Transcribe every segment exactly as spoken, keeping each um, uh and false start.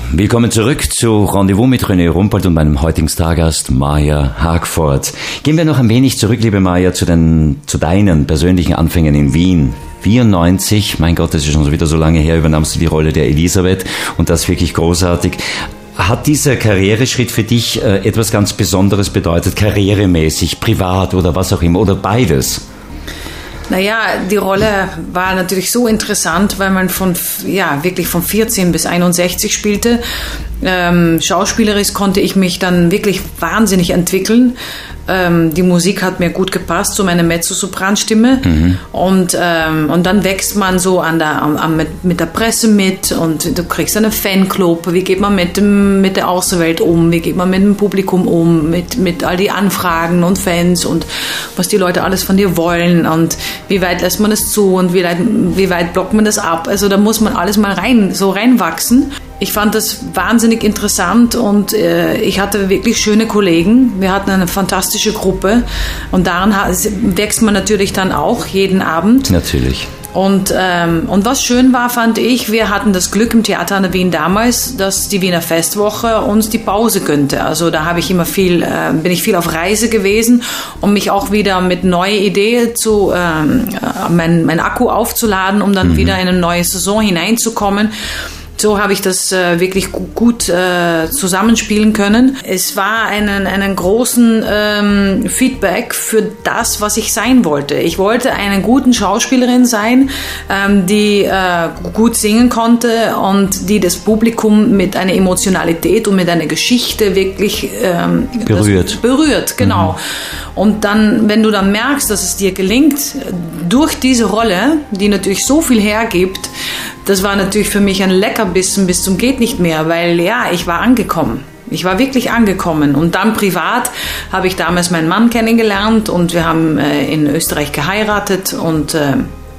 Willkommen zurück zu Rendezvous mit René Rumpold und meinem heutigen Stargast Maja Hagfort. Gehen wir noch ein wenig zurück, liebe Maja, zu, den, zu deinen persönlichen Anfängen in Wien. vierundneunzig, mein Gott, das ist schon wieder so lange her, übernahmst du die Rolle der Elisabeth und das wirklich großartig. Hat dieser Karriereschritt für dich äh, etwas ganz Besonderes bedeutet, karrieremäßig, privat oder was auch immer, oder beides? Naja, die Rolle war natürlich so interessant, weil man von, ja, wirklich von vierzehn bis einundsechzig spielte. Ähm, schauspielerisch konnte ich mich dann wirklich wahnsinnig entwickeln. Ähm, die Musik hat mir gut gepasst, so meine Mezzosopranstimme. Mhm. Und, ähm, und dann wächst man so an der, an, mit, mit der Presse mit und du kriegst einen Fanclub. Wie geht man mit, dem, mit der Außenwelt um? Wie geht man mit dem Publikum um? Mit, mit all die Anfragen und Fans und was die Leute alles von dir wollen und wie weit lässt man das zu und wie weit, wie weit blockt man das ab? Also da muss man alles mal rein, so reinwachsen. Ich fand das wahnsinnig interessant und äh, ich hatte wirklich schöne Kollegen. Wir hatten eine fantastische Gruppe und daran wächst man natürlich dann auch jeden Abend. Natürlich. Und, ähm, und was schön war, fand ich, wir hatten das Glück im Theater an der Wien damals, dass die Wiener Festwoche uns die Pause gönnte. Also da habe ich immer viel, äh, bin ich viel auf Reise gewesen, um mich auch wieder mit neue Ideen zu, ähm, mein, mein Akku aufzuladen, um dann mhm. wieder in eine neue Saison hineinzukommen. So habe ich das äh, wirklich gut, gut äh, zusammenspielen können. Es war einen, einen großen ähm, Feedback für das, was ich sein wollte. Ich wollte eine gute Schauspielerin sein, ähm, die äh, gut singen konnte und die das Publikum mit einer Emotionalität und mit einer Geschichte wirklich ähm, berührt. Berührt, genau. Mhm. Und dann, wenn du dann merkst, dass es dir gelingt, durch diese Rolle, die natürlich so viel hergibt, das war natürlich für mich ein Leckerbissen bis zum geht nicht mehr, weil ja, ich war angekommen. Ich war wirklich angekommen. Und dann privat habe ich damals meinen Mann kennengelernt und wir haben äh, in Österreich geheiratet und äh,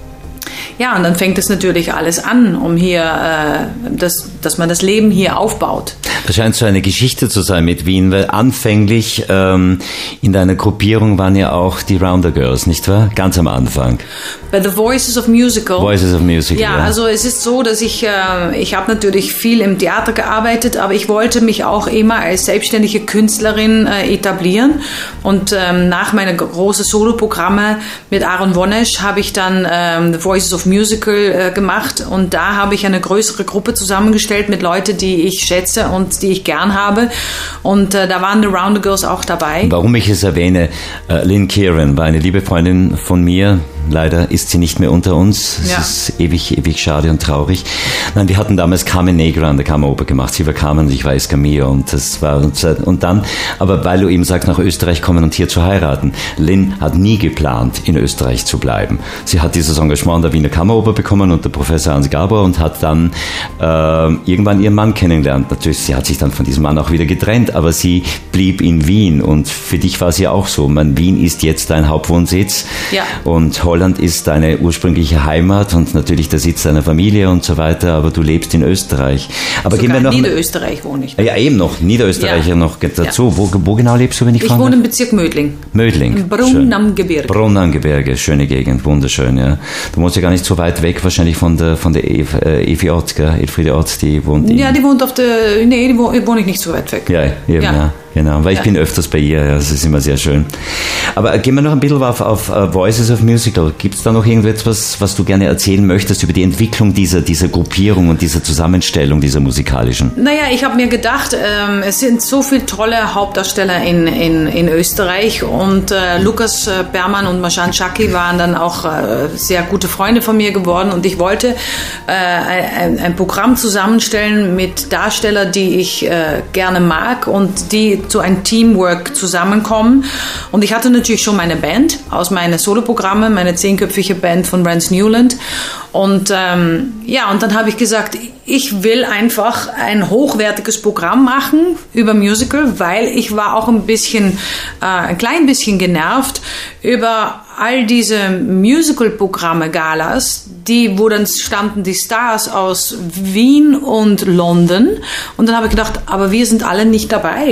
ja, und dann fängt es natürlich alles an, um hier, äh, das, dass man das Leben hier aufbaut. Das scheint so eine Geschichte zu sein mit Wien, weil anfänglich ähm, in deiner Gruppierung waren ja auch die Rounder Girls, nicht wahr? Ganz am Anfang. Bei The Voices of Musical. Voices of Musical, ja. Ja, also es ist so, dass ich, äh, ich habe natürlich viel im Theater gearbeitet, aber ich wollte mich auch immer als selbstständige Künstlerin äh, etablieren. Und ähm, nach meinen großen Soloprogramme mit Aaron Wonesch habe ich dann ähm, The Voices of Musical äh, gemacht und da habe ich eine größere Gruppe zusammengestellt mit Leuten, die ich schätze und die ich gern habe und äh, da waren die Rounder Girls auch dabei. Warum ich es erwähne, äh, Lynn Kieran war eine liebe Freundin von mir. Leider ist sie nicht mehr unter uns. Es ja. ist ewig, ewig schade und traurig. Nein, wir hatten damals Carmen Negra an der Kammeroper gemacht. Sie war Carmen und ich war Escamillo und das war, und dann, aber weil du eben sagst, nach Österreich kommen und hier zu heiraten. Lynn hat nie geplant, in Österreich zu bleiben. Sie hat dieses Engagement an der Wiener Kammeroper bekommen unter Professor Hans Gabor und hat dann äh, irgendwann ihren Mann kennengelernt. Natürlich, sie hat sich dann von diesem Mann auch wieder getrennt, aber sie blieb in Wien und für dich war es ja auch so. Man, Wien ist jetzt dein Hauptwohnsitz ja. und Holland ist deine ursprüngliche Heimat und natürlich der Sitz deiner Familie und so weiter, aber du lebst in Österreich. Aber sogar gehen wir noch in Niederösterreich wohne ich. Ja, eben noch, Niederösterreicher ja. noch dazu. Ja. Wo, wo genau lebst du, wenn ich Ich fragen wohne darf? im Bezirk Mödling. Mödling. Brunn am Gebirge. Brunn am Gebirge, schöne Gegend, wunderschön, ja. Du wohnst ja gar nicht so weit weg, wahrscheinlich von der, von der Ev, äh, Evi Ott, gell? Elfriede Ott, die wohnt in... Ja, die wohnt auf der... Nee, die wohne, wohne ich nicht so weit weg. Ja, eben, ja. ja. Genau, weil ich ja. bin öfters bei ihr, ja, das ist immer sehr schön. Aber gehen wir noch ein bisschen auf, auf uh, Voices of Musical. Gibt es da noch irgendetwas, was du gerne erzählen möchtest über die Entwicklung dieser, dieser Gruppierung und dieser Zusammenstellung, dieser musikalischen? Naja, ich habe mir gedacht, ähm, es sind so viele tolle Hauptdarsteller in, in, in Österreich und äh, Lukas äh, Bermann und Marjan Chaki waren dann auch äh, sehr gute Freunde von mir geworden und ich wollte äh, ein, ein Programm zusammenstellen mit Darstellern, die ich äh, gerne mag und die zu einem Teamwork zusammenkommen. Und ich hatte natürlich schon meine Band aus meinen Soloprogrammen, meine zehnköpfige Band von Rance Newland. Und ähm, ja, und dann habe ich gesagt, ich will einfach ein hochwertiges Programm machen über Musical, weil ich war auch ein bisschen, äh, ein klein bisschen genervt über all diese Musical-Programme, Galas, die, wo dann standen die Stars aus Wien und London. Und dann habe ich gedacht, aber wir sind alle nicht dabei.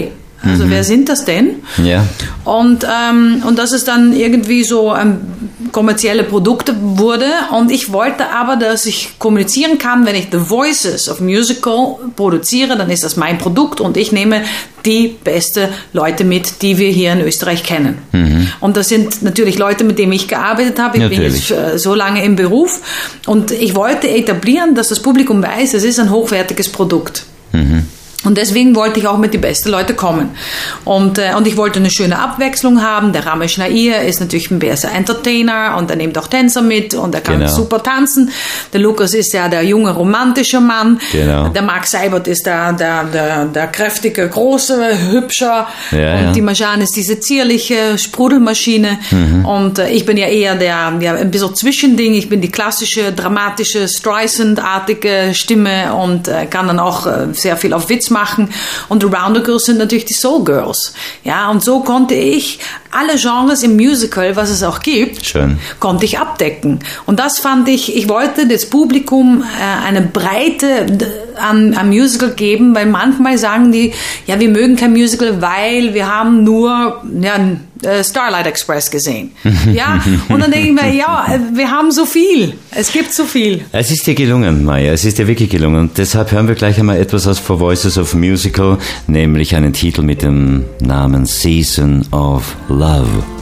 Also mhm. wer sind das denn? Ja. Und, ähm, und dass es dann irgendwie so ähm, kommerzielle Produkte wurde. Und ich wollte aber, dass ich kommunizieren kann, wenn ich The Voices of Musical produziere, dann ist das mein Produkt und ich nehme die beste Leute mit, die wir hier in Österreich kennen. Mhm. Und das sind natürlich Leute, mit denen ich gearbeitet habe. Ich natürlich. bin jetzt äh, so lange im Beruf. Und ich wollte etablieren, dass das Publikum weiß, es ist ein hochwertiges Produkt. Mhm. Und deswegen wollte ich auch mit den besten Leuten kommen. Und, äh, und ich wollte eine schöne Abwechslung haben. Der Ramesh Nair ist natürlich ein besser Entertainer und er nimmt auch Tänzer mit und er kann genau. super tanzen. Der Lukas ist ja der junge, romantische Mann. Genau. Der Marc Seibert ist der, der, der, der kräftige, große, hübscher. Ja, und ja. die Marjane ist diese zierliche Sprudelmaschine. Mhm. Und äh, ich bin ja eher der, ja, ein bisschen Zwischending. Ich bin die klassische, dramatische, Streisand-artige Stimme und äh, kann dann auch äh, sehr viel auf Witz machen. Und die Rounder Girls sind natürlich die Soul Girls. Ja, und so konnte ich alle Genres im Musical, was es auch gibt, Schön. konnte ich abdecken. Und das fand ich, ich wollte das Publikum äh, eine Breite an, an Musical geben, weil manchmal sagen die, ja, wir mögen kein Musical, weil wir haben nur ja, Starlight Express gesehen. Ja, und dann denke ich mir, ja, wir haben so viel. Es gibt so viel. Es ist dir gelungen, Maja, es ist dir wirklich gelungen. Und deshalb hören wir gleich einmal etwas aus For Voices of Musical, nämlich einen Titel mit dem Namen Season of Love.